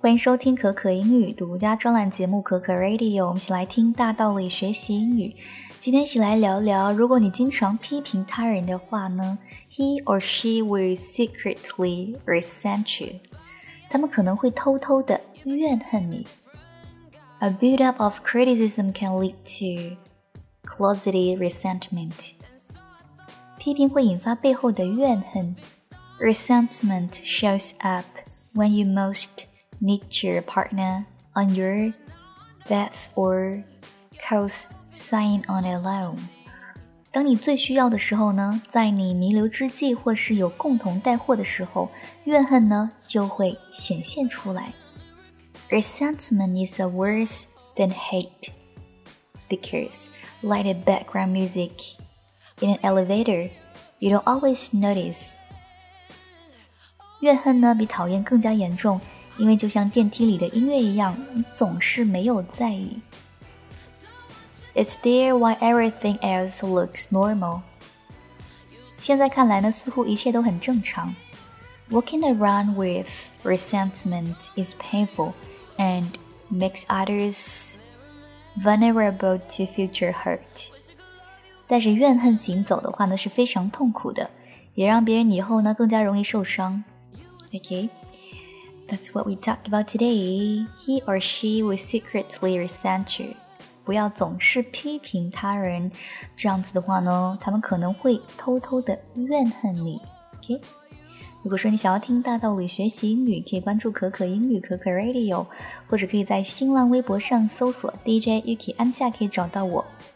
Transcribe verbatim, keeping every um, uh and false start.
欢迎收听可可英语独家专栏节目可可 Radio， 我们一起来听大道理学习英语。今天一起来聊聊，如果你经常批评他人的话呢 He or she will secretly resent you， 他们可能会偷偷的怨恨你。A build-up of criticism can lead to closeted resentment， 批评会引发背后的怨恨。Resentment shows up when you most need your partner on your death or co-sign on a loan。 当你最需要的时候呢，在你弥留之际或是有共同带货的时候，怨恨呢就会显现出来。Resentment is worse than hate because, like the background music in an elevator, you don't always notice。 怨恨呢比讨厌更加严重，因为就像电梯里的音乐一样，你总是没有在意。It's there while everything else looks normal。 现在看来呢，似乎一切都很正常。Walking around with resentment is painful and makes others vulnerable to future hurt。 带着怨恨行走的话呢，是非常痛苦的，也让别人以后呢更加容易受伤。Okay, that's what we talked about today. He or she will secretly resent you. 不要总是批评他人，这样子的话呢，他们可能会偷偷的怨恨你。Okay? 如果说你想要听大道理学习英语，可以关注可可英语可可 Radio， 或者可以在新浪微博上搜索 D J Yuki 安夏，可以找到我。